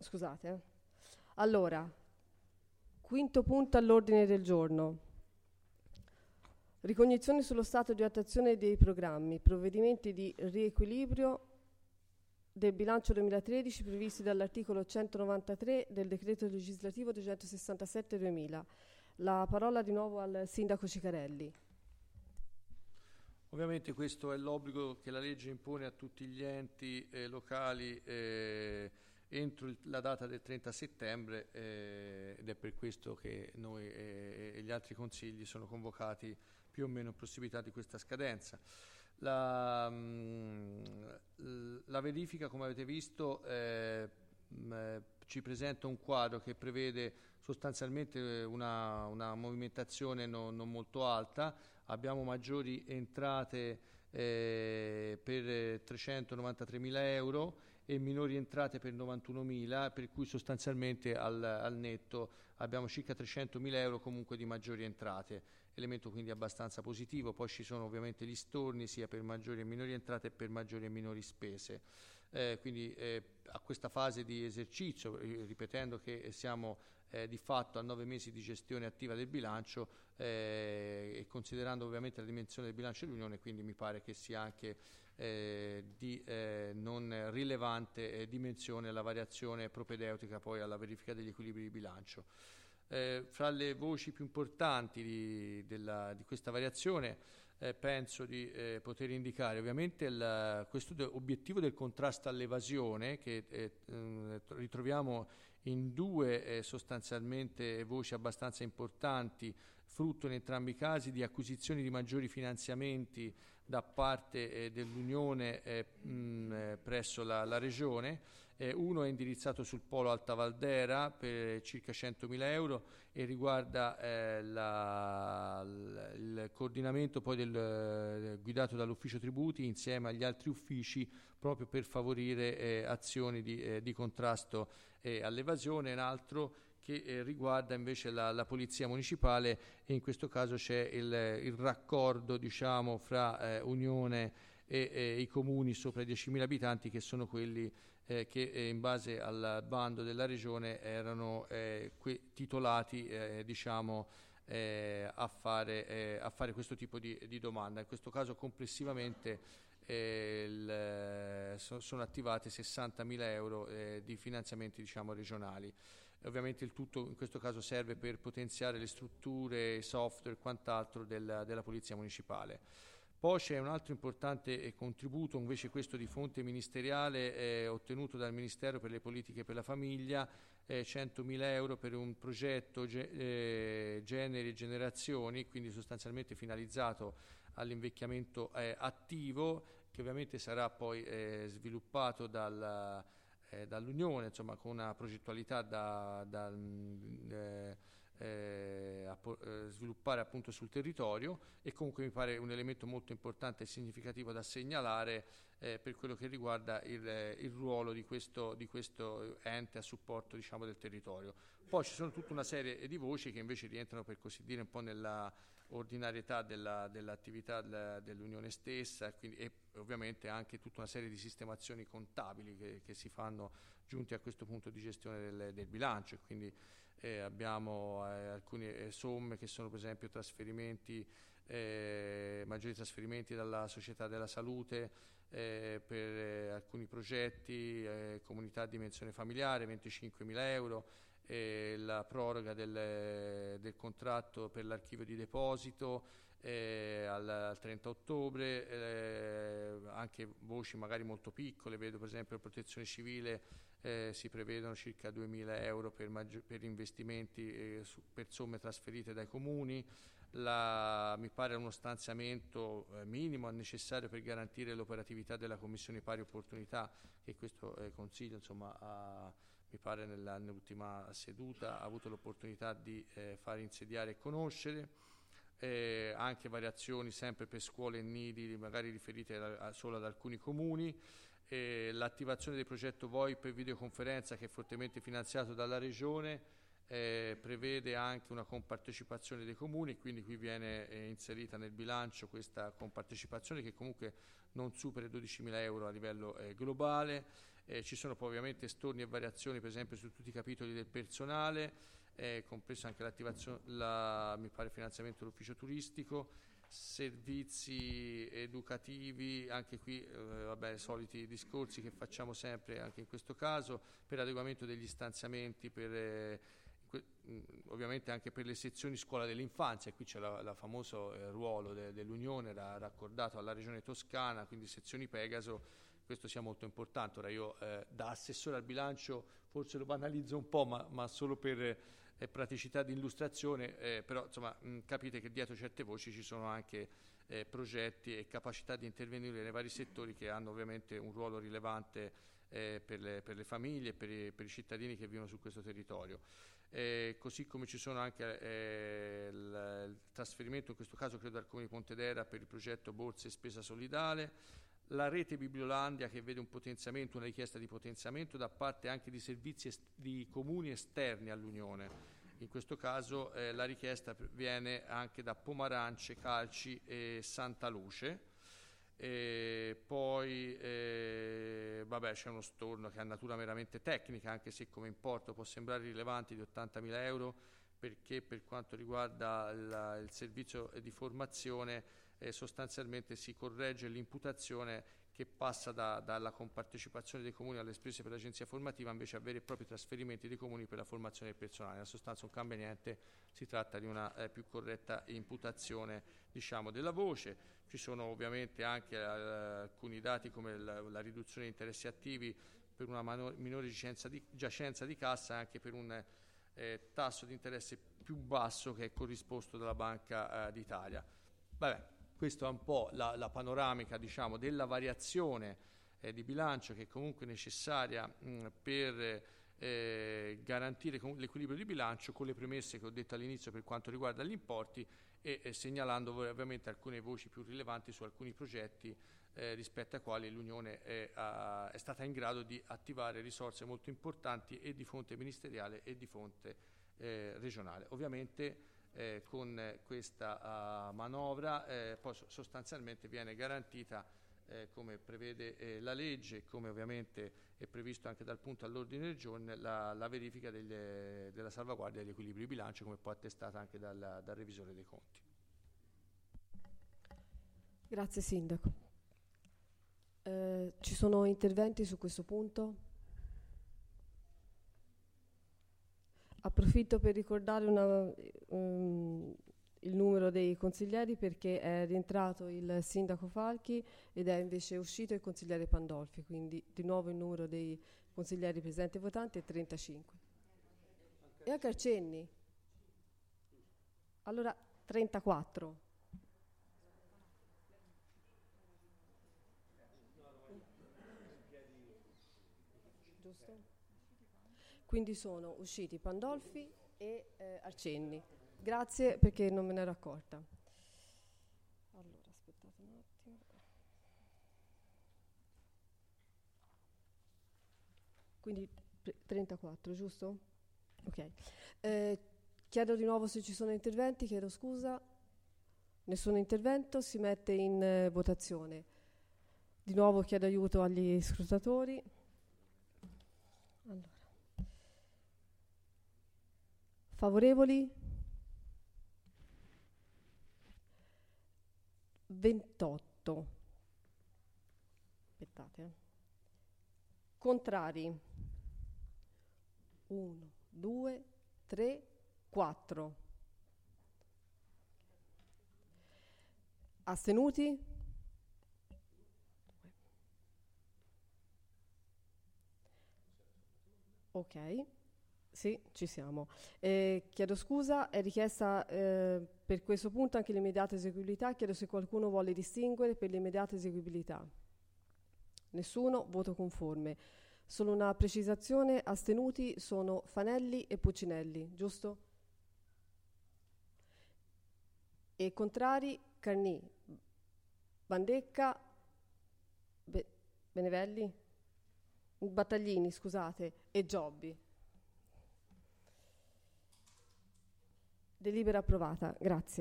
Scusate. Allora, quinto punto all'ordine del giorno. Ricognizione sullo stato di attuazione dei programmi, provvedimenti di riequilibrio del bilancio 2013 previsti dall'articolo 193 del decreto legislativo 267-2000. La parola di nuovo al sindaco Cicarelli. Ovviamente questo è l'obbligo che la legge impone a tutti gli enti locali entro la data del 30 settembre ed è per questo che noi e gli altri consigli sono convocati più o meno in prossimità di questa scadenza. La verifica, come avete visto, ci presenta un quadro che prevede sostanzialmente una movimentazione non molto alta. Abbiamo maggiori entrate per 393.000 euro e minori entrate per 91.000, per cui sostanzialmente al netto abbiamo circa 300.000 euro comunque di maggiori entrate, elemento quindi abbastanza positivo. Poi ci sono ovviamente gli storni sia per maggiori e minori entrate e per maggiori e minori spese. Quindi a questa fase di esercizio, ripetendo che siamo di fatto a 9 mesi di gestione attiva del bilancio e considerando ovviamente la dimensione del bilancio dell'Unione, quindi mi pare che sia anche di non rilevante dimensione la variazione propedeutica poi alla verifica degli equilibri di bilancio. Fra le voci più importanti di questa variazione penso di poter indicare ovviamente questo obiettivo del contrasto all'evasione che ritroviamo in due sostanzialmente voci abbastanza importanti, frutto in entrambi i casi di acquisizioni di maggiori finanziamenti da parte dell'Unione presso la Regione. Uno è indirizzato sul polo Alta Valdera per circa 100.000 euro e riguarda il coordinamento poi guidato dall'ufficio tributi insieme agli altri uffici proprio per favorire azioni di contrasto all'evasione. Un altro che riguarda invece la polizia municipale e in questo caso c'è il raccordo diciamo fra Unione e i comuni sopra i 10.000 abitanti che sono quelli che in base al bando della regione erano titolati diciamo a fare questo tipo di domanda. In questo caso complessivamente sono attivati 60.000 euro di finanziamenti diciamo regionali. Ovviamente il tutto in questo caso serve per potenziare le strutture, software e quant'altro della polizia municipale. Poi c'è un altro importante contributo, invece questo di fonte ministeriale, ottenuto dal Ministero per le politiche per la famiglia, 100.000 euro per un progetto generi e generazioni, quindi sostanzialmente finalizzato all'invecchiamento attivo, che ovviamente sarà poi sviluppato dall'Unione, insomma, con una progettualità da sviluppare appunto sul territorio, e comunque mi pare un elemento molto importante e significativo da segnalare per quello che riguarda il ruolo di questo ente a supporto diciamo del territorio. Poi ci sono tutta una serie di voci che invece rientrano per così dire un po' nella ordinarietà dell'attività dell'Unione stessa, e ovviamente anche tutta una serie di sistemazioni contabili che si fanno giunti a questo punto di gestione del bilancio. Quindi abbiamo alcune somme che sono per esempio maggiori trasferimenti dalla società della salute per alcuni progetti, comunità a dimensione familiare 25.000 euro, la proroga del contratto per l'archivio di deposito al 30 ottobre, anche voci magari molto piccole, vedo per esempio la protezione civile si prevedono circa 2.000 euro per investimenti per somme trasferite dai comuni. Mi pare uno stanziamento minimo necessario per garantire l'operatività della Commissione Pari Opportunità, che questo Consiglio insomma mi pare nell'ultima seduta ha avuto l'opportunità di far insediare e conoscere. Anche variazioni sempre per scuole e nidi magari riferite solo ad alcuni comuni. L'attivazione del progetto VoIP per videoconferenza, che è fortemente finanziato dalla Regione, prevede anche una compartecipazione dei comuni, quindi qui viene inserita nel bilancio questa compartecipazione che comunque non supera i 12.000 euro a livello globale. Ci sono poi ovviamente storni e variazioni, per esempio su tutti i capitoli del personale, compreso anche l'attivazione, mi pare finanziamento dell'ufficio turistico, servizi educativi, anche qui vabbè, soliti discorsi che facciamo sempre anche in questo caso, per adeguamento degli stanziamenti, ovviamente anche per le sezioni scuola dell'infanzia, e qui c'è la famoso ruolo dell'Unione raccordato alla Regione Toscana, quindi sezioni Pegaso. Questo sia molto importante. Ora io da assessore al bilancio forse lo banalizzo un po', ma solo per praticità di illustrazione, però insomma capite che dietro certe voci ci sono anche progetti e capacità di intervenire nei vari settori che hanno ovviamente un ruolo rilevante per le famiglie e per i cittadini che vivono su questo territorio. Così come ci sono anche il trasferimento, in questo caso credo al Comune di Pontedera, per il progetto Borse e Spesa Solidale, la rete Bibliolandia che vede un potenziamento, una richiesta di potenziamento da parte anche di servizi di comuni esterni all'Unione. In questo caso la richiesta viene anche da Pomarance, Calci e Santa Luce. Poi vabbè, c'è uno storno che ha natura meramente tecnica, anche se come importo può sembrare rilevante, di 80.000 euro, perché per quanto riguarda il servizio di formazione sostanzialmente si corregge l'imputazione che passa dalla compartecipazione dei comuni alle spese per l'agenzia formativa invece a veri e propri trasferimenti dei comuni per la formazione del personale. Nella sostanza non cambia niente, si tratta di una più corretta imputazione, diciamo, della voce. Ci sono ovviamente anche alcuni dati come la riduzione di interessi attivi per una minore giacenza di cassa e anche per un tasso di interesse più basso che è corrisposto dalla Banca d'Italia. Vabbè, questa è un po' la panoramica, diciamo, della variazione di bilancio che è comunque necessaria per garantire l'equilibrio di bilancio, con le premesse che ho detto all'inizio per quanto riguarda gli importi e segnalando ovviamente alcune voci più rilevanti su alcuni progetti rispetto ai quali l'Unione è stata in grado di attivare risorse molto importanti e di fonte ministeriale e di fonte regionale. Ovviamente con questa manovra poi sostanzialmente viene garantita, come prevede la legge, come ovviamente è previsto anche dal punto all'ordine del giorno, la verifica della salvaguardia degli equilibri di bilancio, come poi attestata anche dal revisore dei conti. Grazie Sindaco. Ci sono interventi su questo punto? Approfitto per ricordare il numero dei consiglieri, perché è rientrato il sindaco Falchi ed è invece uscito il consigliere Pandolfi, quindi di nuovo il numero dei consiglieri presenti e votanti è 35. E anche Arcenni? Allora 34. Giusto? Quindi sono usciti Pandolfi e Arcenni. Grazie, perché non me ne ero accorta. Allora, aspettate un attimo. Quindi 34, giusto? Ok. Chiedo di nuovo se ci sono interventi, chiedo scusa. Nessun intervento, si mette in votazione. Di nuovo chiedo aiuto agli scrutatori. Allora. Favorevoli? 28. Aspettate. Contrari? 1, 2, 3, 4. Astenuti? Ok. Sì, ci siamo. Chiedo scusa, è richiesta per questo punto anche l'immediata eseguibilità. Chiedo se qualcuno vuole distinguere per l'immediata eseguibilità. Nessuno, voto conforme. Solo una precisazione, astenuti sono Fanelli e Puccinelli, giusto? E contrari, Carnì, Bandecca, Benevelli, Battaglini, scusate, e Giobbi. Delibera approvata, grazie.